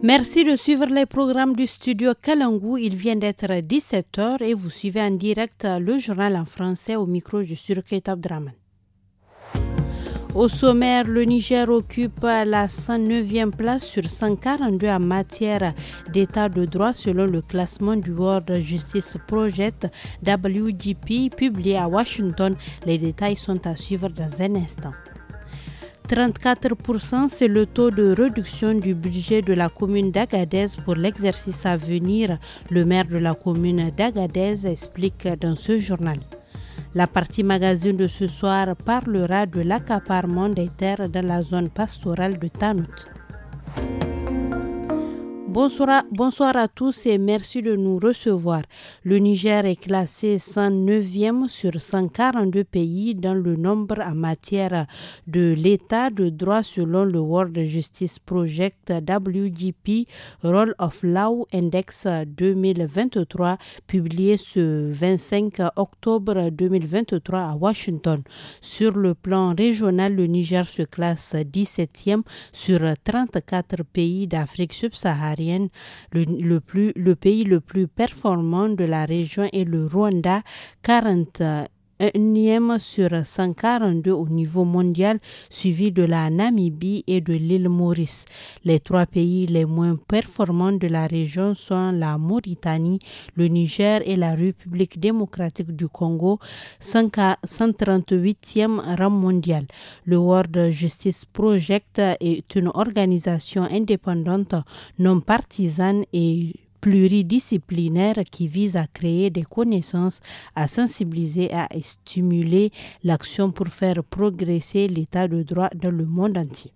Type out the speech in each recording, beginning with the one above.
Merci de suivre les programmes du studio Kalangu. Il vient d'être 17h et vous suivez en direct le journal en français au micro du studio Ketab Draman. Au sommaire, le Niger occupe la 109e place sur 142 en matière d'état de droit selon le classement du World Justice Project WGP publié à Washington. Les détails sont à suivre dans un instant. 34%, c'est le taux de réduction du budget de la commune d'Agadez pour l'exercice à venir. Le maire de la commune d'Agadez explique dans ce journal. La partie magazine de ce soir parlera de l'accaparement des terres dans la zone pastorale de Tanout. Bonsoir à tous et merci de nous recevoir. Le Niger est classé 109e sur 142 pays dans le nombre en matière de l'état de droit selon le World Justice Project WGP Rule of Law Index 2023 publié ce 25 octobre 2023 à Washington. Sur le plan régional, le Niger se classe 17e sur 34 pays d'Afrique subsaharienne. Le pays le plus performant de la région est le Rwanda, 41e sur 142 au niveau mondial, suivi de la Namibie et de l'île Maurice. Les trois pays les moins performants de la région sont la Mauritanie, le Niger et la République démocratique du Congo, 138e rang mondial. Le World Justice Project est une organisation indépendante, non partisane et pluridisciplinaire qui vise à créer des connaissances, à sensibiliser et à stimuler l'action pour faire progresser l'état de droit dans le monde entier.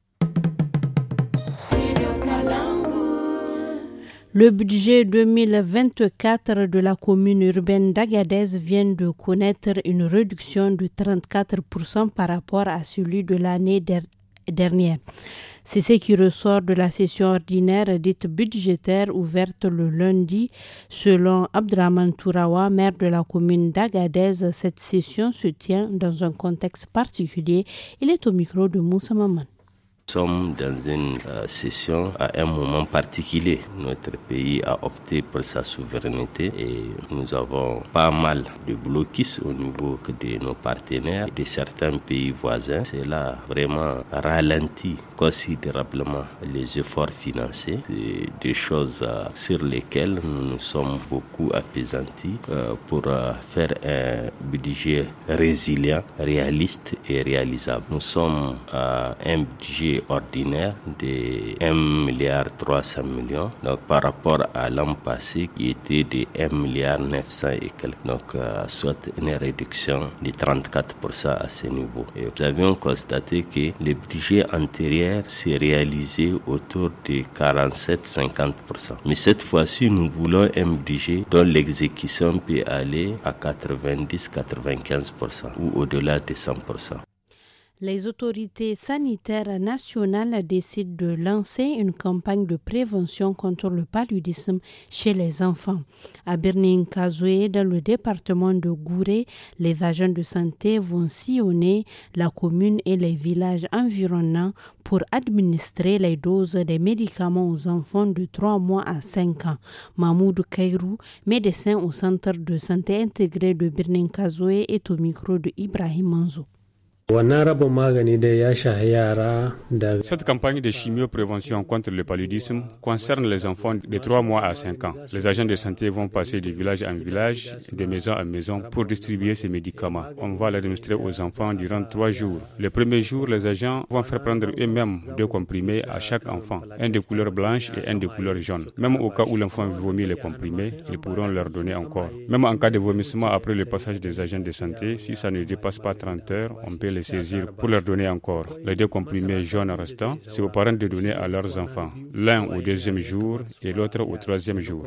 Le budget 2024 de la commune urbaine d'Agadez vient de connaître une réduction de 34% par rapport à celui de l'année dernière. C'est ce qui ressort de la session ordinaire dite budgétaire ouverte le lundi. Selon Abdraman Tourawa, maire de la commune d'Agadez, cette session se tient dans un contexte particulier. Il est au micro de Moussa Maman. Nous sommes dans une session à un moment particulier. Notre pays a opté pour sa souveraineté et nous avons pas mal de blocus au niveau de nos partenaires et de certains pays voisins. Cela vraiment ralentit considérablement les efforts financiers. C'est des choses sur lesquelles nous nous sommes beaucoup appesantis pour faire un budget résilient, réaliste et réalisable. Nous sommes à un budget ordinaire de 1,3 milliard. Donc par rapport à l'an passé qui était de 1,9 milliard et quelques. Donc soit une réduction de 34% à ce niveau. Et nous avions constaté que le budget antérieur s'est réalisé autour de 47-50%. Mais cette fois-ci, nous voulons un budget dont l'exécution peut aller à 90-95% ou au-delà de 100%. Les autorités sanitaires nationales décident de lancer une campagne de prévention contre le paludisme chez les enfants. À Birnin-Kazoué, dans le département de Gouré, les agents de santé vont sillonner la commune et les villages environnants pour administrer les doses des médicaments aux enfants de 3 mois à 5 ans. Mahmoud Kairou, médecin au centre de santé intégré de Birnin-Kazoué, est au micro de Ibrahim Manzou. Cette campagne de chimioprévention contre le paludisme concerne les enfants de 3 mois à 5 ans. Les agents de santé vont passer de village en village, de maison en maison pour distribuer ces médicaments. On va l'administrer aux enfants durant 3 jours. Le premier jour, les agents vont faire prendre eux-mêmes 2 comprimés à chaque enfant, un de couleur blanche et un de couleur jaune. Même au cas où l'enfant vomit les comprimés, ils pourront leur donner encore. Même en cas de vomissement après le passage des agents de santé, si ça ne dépasse pas 30 heures, on peut les saisir pour leur donner encore. Les 2 comprimés jaunes restants, c'est aux parents de donner à leurs enfants. L'un au 2e jour et l'autre au 3e jour.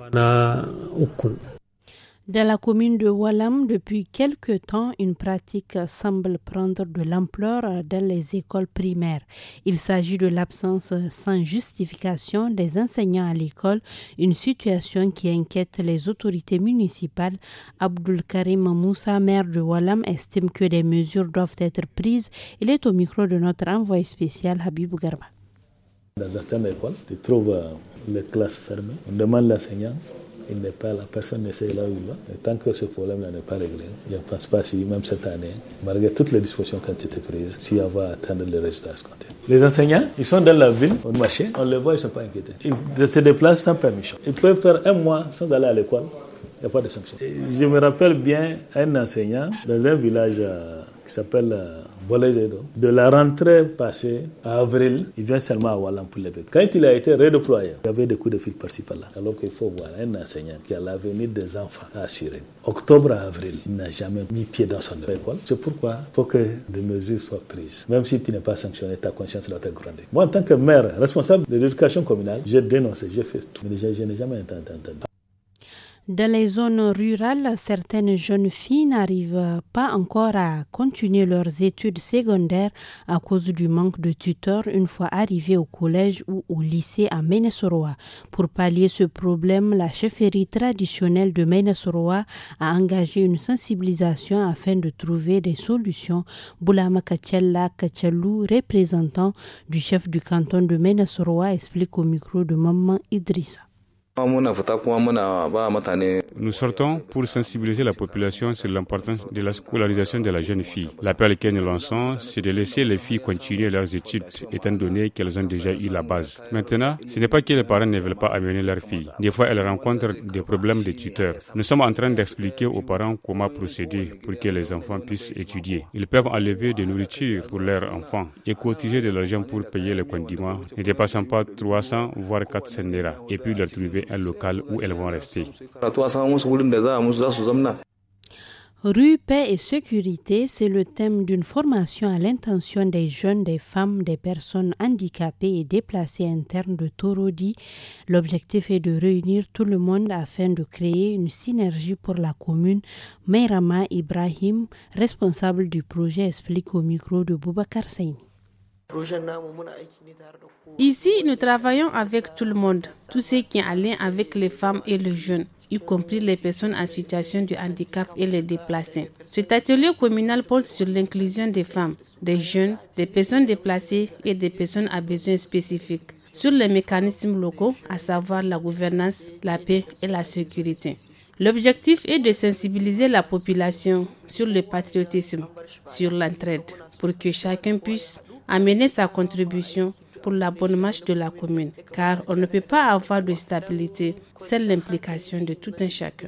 Dans la commune de Walam, depuis quelque temps, une pratique semble prendre de l'ampleur dans les écoles primaires. Il s'agit de l'absence sans justification des enseignants à l'école, une situation qui inquiète les autorités municipales. Abdul Karim Moussa, maire de Walam, estime que des mesures doivent être prises. Il est au micro de notre envoyé spécial Habibou Garba. Dans certaines écoles, tu trouves les classes fermées. On demande l'enseignant, il n'est pas là, personne ne sait là où il va. Et tant que ce problème-là n'est pas réglé, je ne pense pas si, même cette année, malgré toutes les dispositions qui ont été prises, si on va atteindre les résultats escomptés. Les enseignants, ils sont dans la ville, au marché, on les voit, ils ne sont pas inquiétés. Ils se déplacent sans permission. Ils peuvent faire un mois sans aller à l'école, il n'y a pas de sanction. Je me rappelle bien un enseignant dans un village qui s'appelle Bolaisedo. De la rentrée passée à avril, il vient seulement à Wallam pour les béquilles. Quand il a été redéployé, il y avait des coups de fil par-ci par-là. Alors qu'il faut voir un enseignant qui a l'avenir des enfants à assurer. Octobre à avril, il n'a jamais mis pied dans son école. C'est pourquoi il faut que des mesures soient prises. Même si tu n'es pas sanctionné, ta conscience doit être grande. Moi, en tant que maire, responsable de l'éducation communale, j'ai dénoncé, j'ai fait tout. Mais je n'ai jamais entendu. Dans les zones rurales, certaines jeunes filles n'arrivent pas encore à continuer leurs études secondaires à cause du manque de tuteurs une fois arrivées au collège ou au lycée à Ménessoroa. Pour pallier ce problème, la chefferie traditionnelle de Ménessoroa a engagé une sensibilisation afin de trouver des solutions. Boulama Kachella Kachalou, représentant du chef du canton de Ménessoroa, explique au micro de Maman Idrissa. Nous sortons pour sensibiliser la population sur l'importance de la scolarisation de la jeune fille. L'appel que nous lançons, c'est de laisser les filles continuer leurs études, étant donné qu'elles ont déjà eu la base. Maintenant, ce n'est pas que les parents ne veulent pas amener leurs filles. Des fois, elles rencontrent des problèmes de tuteurs. Nous sommes en train d'expliquer aux parents comment procéder pour que les enfants puissent étudier. Ils peuvent enlever de nourriture pour leurs enfants et cotiser de l'argent pour payer les condiments, ne dépassant pas 300 voire 400 naira, et puis leur trouver un local où elles vont rester. Rue, paix et sécurité, c'est le thème d'une formation à l'intention des jeunes, des femmes, des personnes handicapées et déplacées internes de Torodi. L'objectif est de réunir tout le monde afin de créer une synergie pour la commune. Meirama Ibrahim, responsable du projet, explique au micro de Boubacar Saini. Ici, nous travaillons avec tout le monde, tout ce qui est en lien avec les femmes et les jeunes, y compris les personnes en situation de handicap et les déplacés. Cet atelier communal porte sur l'inclusion des femmes, des jeunes, des personnes déplacées et des personnes à besoins spécifiques, sur les mécanismes locaux, à savoir la gouvernance, la paix et la sécurité. L'objectif est de sensibiliser la population sur le patriotisme, sur l'entraide, pour que chacun puisse amener sa contribution pour la bonne marche de la commune, car on ne peut pas avoir de stabilité sans l'implication de tout un chacun.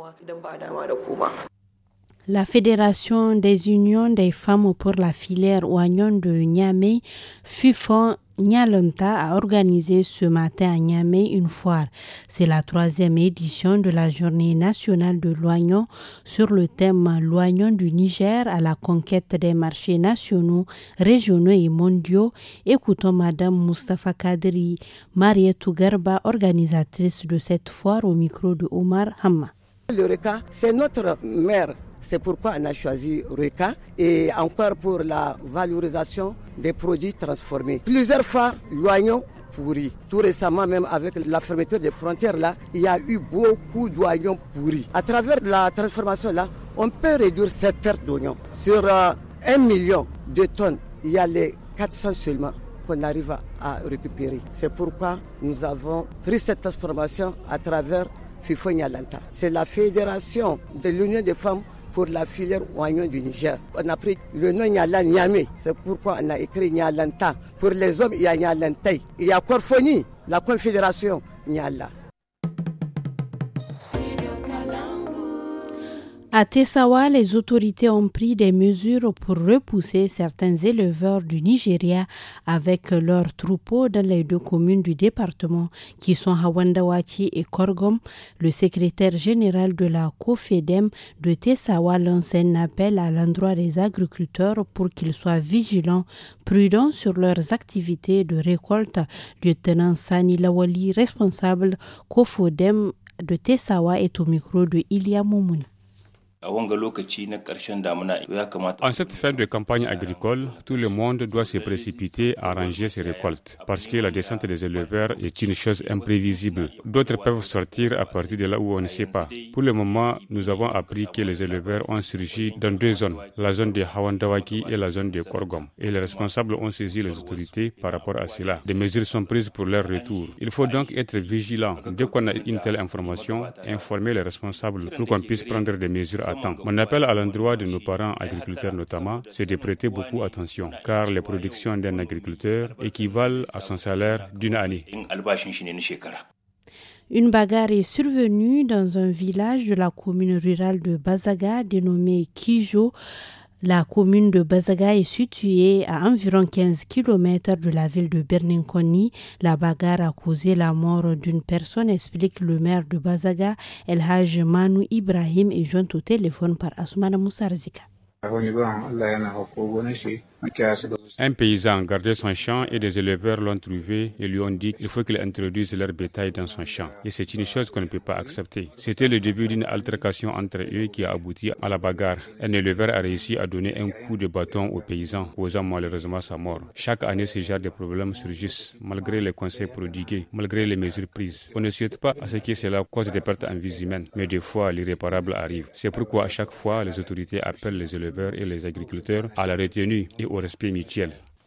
La Fédération des unions des femmes pour la filière oignon de Niamey, FUFON Nyalonta, a organisé ce matin à Niamey une foire. C'est la 3e édition de la journée nationale de l'oignon sur le thème l'oignon du Niger à la conquête des marchés nationaux, régionaux et mondiaux. Écoutons Madame Mustafa Kadri Marietou Garba, organisatrice de cette foire, au micro de Omar Hamma. Le RECA, c'est notre mère. C'est pourquoi on a choisi RECA et encore pour la valorisation des produits transformés. Plusieurs fois, l'oignon pourri. Tout récemment, même avec la fermeture des frontières, là, il y a eu beaucoup d'oignons pourris. À travers la transformation, là, on peut réduire cette perte d'oignons. Sur 1 million de tonnes, il y a les 400 seulement qu'on arrive à récupérer. C'est pourquoi nous avons pris cette transformation à travers FIFO Nyalanta. C'est la fédération de l'Union des femmes pour la filière oignon du Niger. On a pris le nom Nyalan Niamey. C'est pourquoi on a écrit Nyalanta. Pour les hommes, il y a Nyalantay. Il y a Corfoni, la confédération Nyala. À Tessawa, les autorités ont pris des mesures pour repousser certains éleveurs du Nigeria avec leurs troupeaux dans les 2 communes du département qui sont Hawandawachi et Korgom. Le secrétaire général de la COFEDEM de Tessawa lance un appel à l'endroit des agriculteurs pour qu'ils soient vigilants, prudents sur leurs activités de récolte. Lieutenant Sani Lawali, responsable COFEDEM de Tessawa, est au micro de Ilia Moumouni. En cette fin de campagne agricole, tout le monde doit se précipiter à ranger ses récoltes parce que la descente des éleveurs est une chose imprévisible. D'autres peuvent sortir à partir de là où on ne sait pas. Pour le moment, nous avons appris que les éleveurs ont surgi dans 2 zones, la zone de Hawandawaki et la zone de Korgom. Et les responsables ont saisi les autorités par rapport à cela. Des mesures sont prises pour leur retour. Il faut donc être vigilant. Dès qu'on a une telle information, informer les responsables pour qu'on puisse prendre des mesures à temps. Mon appel à l'endroit de nos parents agriculteurs notamment, c'est de prêter beaucoup attention, car les productions d'un agriculteur équivalent à son salaire d'une année. Une bagarre est survenue dans un village de la commune rurale de Bazaga dénommé Kijo. La commune de Bazaga est située à environ 15 km de la ville de Berninkoni. La bagarre a causé la mort d'une personne, explique le maire de Bazaga, El Haj Manu Ibrahim, et joint au téléphone par Asmana Moussarzika. Un paysan gardait son champ et des éleveurs l'ont trouvé et lui ont dit qu'il faut qu'il introduise leur bétail dans son champ. Et c'est une chose qu'on ne peut pas accepter. C'était le début d'une altercation entre eux qui a abouti à la bagarre. Un éleveur a réussi à donner un coup de bâton au paysan, causant malheureusement sa mort. Chaque année, ce genre de problèmes surgissent, malgré les conseils prodigués, malgré les mesures prises. On ne souhaite pas à ce que cela cause des pertes en vies humaines, mais des fois, l'irréparable arrive. C'est pourquoi à chaque fois, les autorités appellent les éleveurs et les agriculteurs à la retenue et au respect mutuel.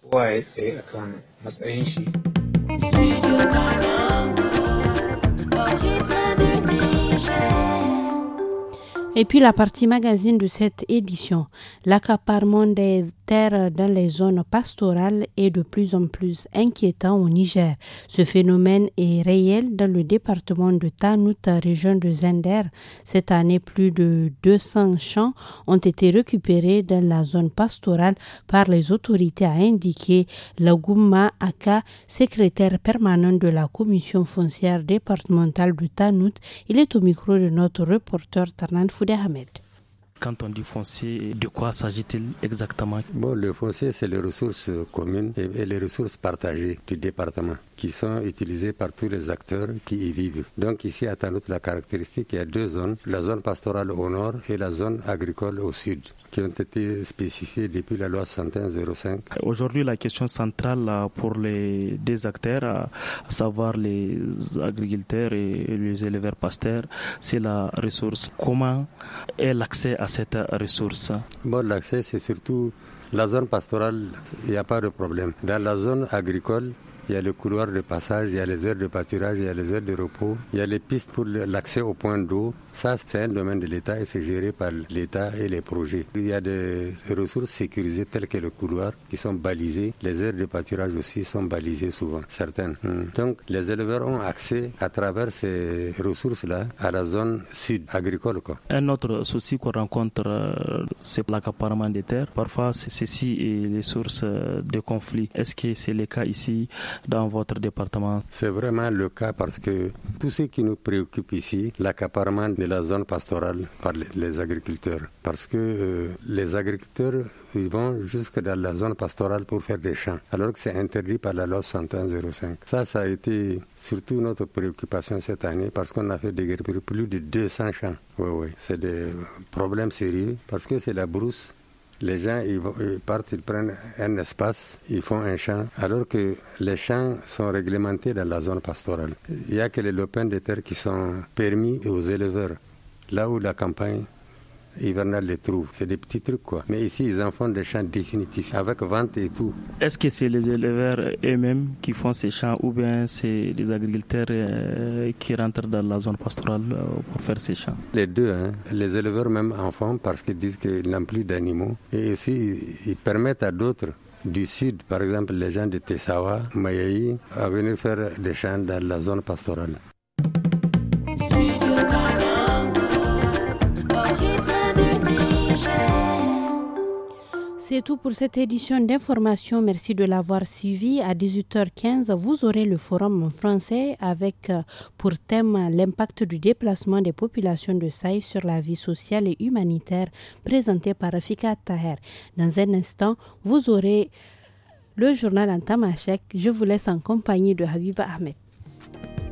Et puis la partie magazine de cette édition, l'accaparement des terres dans les zones pastorales est de plus en plus inquiétant au Niger. Ce phénomène est réel dans le département de Tanout, région de Zender. Cette année, plus de 200 champs ont été récupérés dans la zone pastorale par les autorités, a indiqué Lagouma Aka, secrétaire permanent de la commission foncière départementale de Tanout. Il est au micro de notre reporter Tarnan Foudé Ahmed. Quand on dit foncier, de quoi s'agit-il exactement? Le foncier, c'est les ressources communes et les ressources partagées du département qui sont utilisées par tous les acteurs qui y vivent. Donc ici, à Tanout, la caractéristique, il y a 2 zones, la zone pastorale au nord et la zone agricole au sud, qui ont été spécifiées depuis la loi 61-05. Aujourd'hui, la question centrale pour les 2 acteurs, à savoir les agriculteurs et les éleveurs pasteurs, c'est la ressource. Comment est l'accès à cette ressource? L'accès, c'est surtout la zone pastorale, il n'y a pas de problème. Dans la zone agricole, il y a le couloir de passage, il y a les aires de pâturage, il y a les aires de repos, il y a les pistes pour l'accès aux points d'eau. Ça, c'est un domaine de l'État et c'est géré par l'État et les projets. Il y a des ressources sécurisées telles que le couloir qui sont balisées. Les aires de pâturage aussi sont balisées souvent, certaines. Donc, les éleveurs ont accès à travers ces ressources-là à la zone sud agricole. Un autre souci qu'on rencontre, c'est l'accaparement des terres. Parfois, ceci est les sources de conflits. Est-ce que c'est le cas ici dans votre département? C'est vraiment le cas parce que tout ce qui nous préoccupe ici, l'accaparement de la zone pastorale par les agriculteurs. Parce que les agriculteurs, ils vont jusque dans la zone pastorale pour faire des champs, alors que c'est interdit par la loi 61-05. Ça a été surtout notre préoccupation cette année parce qu'on a fait déguerpir plus de 200 champs. Oui, c'est des problèmes sérieux parce que c'est la brousse. Les gens, ils partent, ils prennent un espace, ils font un champ, alors que les champs sont réglementés dans la zone pastorale. Il n'y a que les lopins de terre qui sont permis aux éleveurs, là où la campagne hivernale les trouve. C'est des petits trucs, quoi. Mais ici, ils en font des champs définitifs, avec vente et tout. Est-ce que c'est les éleveurs eux-mêmes qui font ces champs ou bien c'est les agriculteurs qui rentrent dans la zone pastorale pour faire ces champs? Les deux, Les éleveurs même en font parce qu'ils disent qu'ils n'ont plus d'animaux. Et aussi, ils permettent à d'autres du sud, par exemple les gens de Tessawa, Mayaï, à venir faire des champs dans la zone pastorale. C'est tout pour cette édition d'information. Merci de l'avoir suivi. À 18h15, vous aurez le forum en français avec pour thème l'impact du déplacement des populations de Saï sur la vie sociale et humanitaire, présenté par Rafika Taher. Dans un instant, vous aurez le journal en tamashek. Je vous laisse en compagnie de Habiba Ahmed.